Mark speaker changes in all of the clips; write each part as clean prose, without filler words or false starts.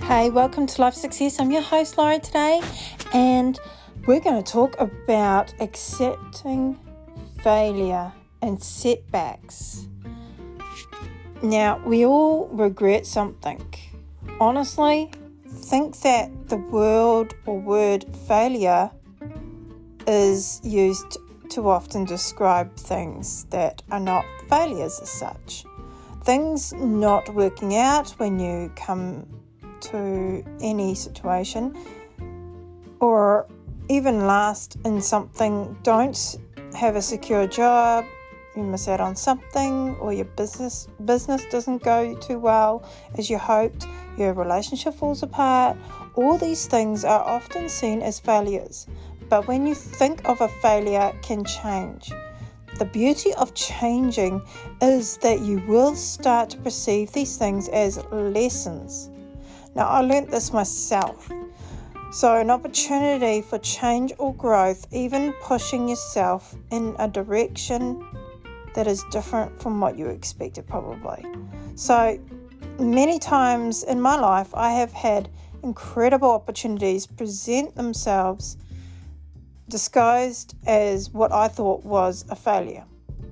Speaker 1: Hey, welcome to Life Success. I'm your host, Laura, today, and we're going to talk about accepting failure and setbacks. Now, we all regret something. Honestly, think that the word failure is used too often to describe things that are not failures as such. Things not working out when you come to any situation, or even last in something, don't have a secure job, you miss out on something, or your business doesn't go too well as you hoped, your relationship falls apart. All these things are often seen as failures, but when you think of a failure can change. The beauty of changing is that you will start to perceive these things as lessons. Now, I learnt this myself. So an opportunity for change or growth, even pushing yourself in a direction that is different from what you expected probably. So many times in my life, I have had incredible opportunities present themselves disguised as what I thought was a failure.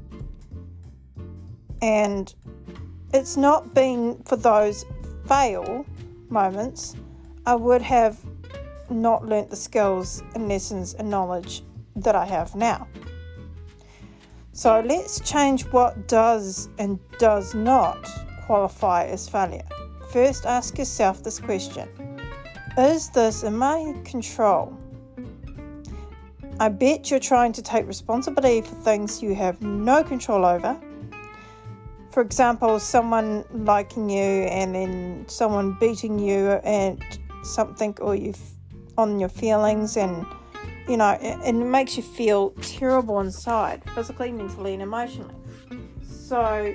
Speaker 1: And it's not been for those fail moments, I would have not learnt the skills and lessons and knowledge that I have now. So let's change what does and does not qualify as failure. First, ask yourself this question: is this in my control? I bet you're trying to take responsibility for things you have no control over. For example, someone liking you and then someone beating you at something, or on your feelings, and it makes you feel terrible inside, physically, mentally, and emotionally. So,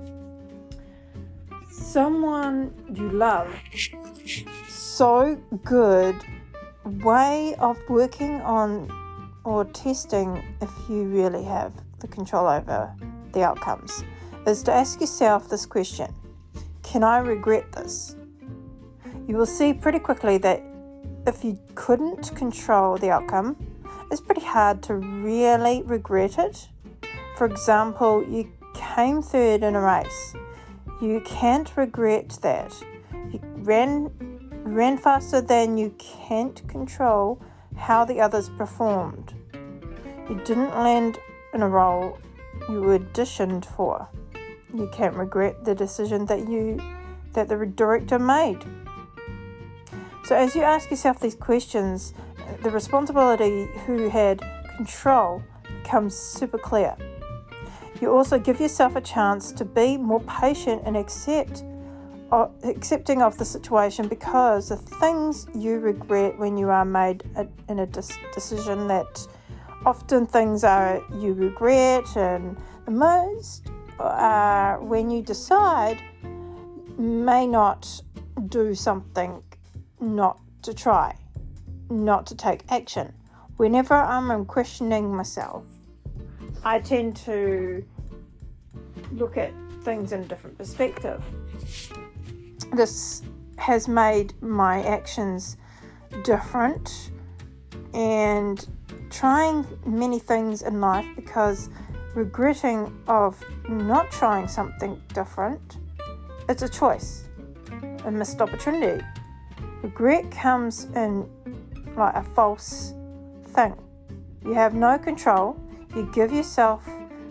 Speaker 1: someone you love, so good way of working on or testing if you really have the control over the outcomes is to ask yourself this question: can I regret this? You will see pretty quickly that if you couldn't control the outcome, it's pretty hard to really regret it. For example, you came third in a race. You can't regret that. You ran faster than you can't control how the others performed. You didn't land in a role you were auditioned for. You can't regret the decision that the director made. So as you ask yourself these questions, the responsibility who had control becomes super clear. You also give yourself a chance to be more patient and accepting of the situation, because the things you regret when you are made in a decision, that often things are you regret, and the most when you decide may not do something, not to try, not to take action. Whenever I'm questioning myself, I tend to look at things in a different perspective. This has made my actions different and trying many things in life, because regretting of not trying something different, it's a choice, a missed opportunity. Regret comes in like a false thing. You have no control. You give yourself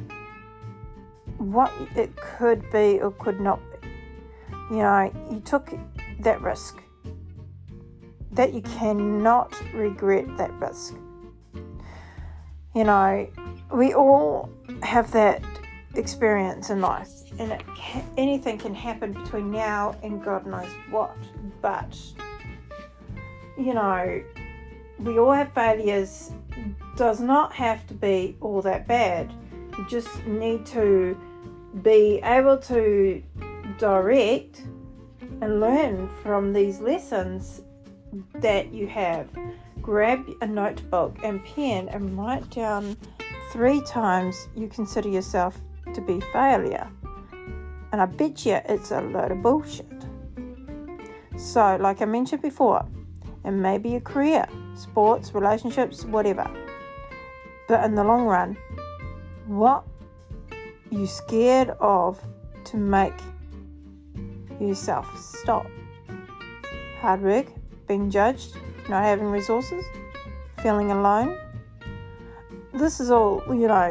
Speaker 1: what it could be or could not be. You took that risk. That you cannot regret that risk. We all have that experience in life, and anything can happen between now and God knows what. But we all have failures. Does not have to be all that bad. You just need to be able to direct and learn from these lessons that you have. Grab a notebook and pen and write down 3 times you consider yourself to be failure. And I bet you it's a load of bullshit. So, like I mentioned before, it may be a career, sports, relationships, whatever. But in the long run, what are you scared of to make yourself stop? Hard work, being judged, not having resources, feeling alone. This is all,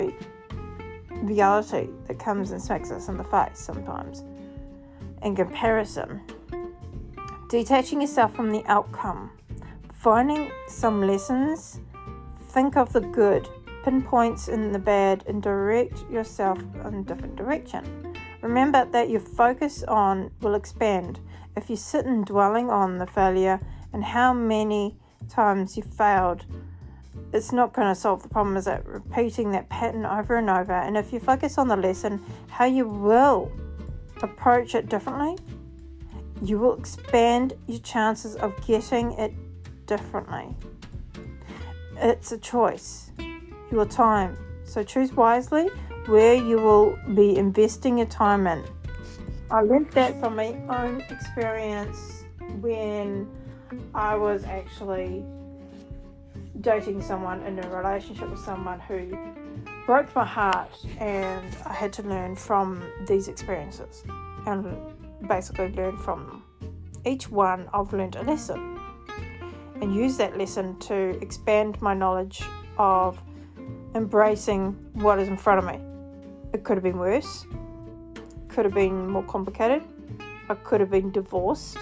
Speaker 1: reality that comes and smacks us in the face sometimes. In comparison, detaching yourself from the outcome, finding some lessons, think of the good, pinpoints in the bad, and direct yourself in a different direction. Remember that your focus on will expand. If you sit and dwelling on the failure and how many times you failed, it's not going to solve the problem, is it? Repeating that pattern over and over. And if you focus on the lesson, how you will approach it differently, you will expand your chances of getting it differently. It's a choice, your time. So choose wisely where you will be investing your time in. I learned that from my own experience when I was actually dating someone, in a relationship with someone who broke my heart, and I had to learn from these experiences and basically learn from them. Each one I've learned a lesson and use that lesson to expand my knowledge of embracing what is in front of me. It could have been worse, could have been more complicated, I could have been divorced.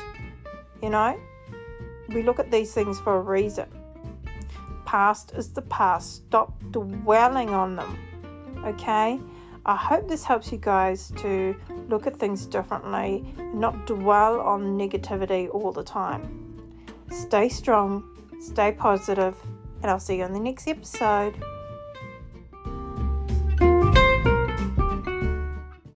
Speaker 1: We look at these things for a reason. Past is the past. Stop dwelling on them. Okay? I hope this helps you guys to look at things differently and not dwell on negativity all the time. Stay strong, stay positive, and I'll see you on the next episode.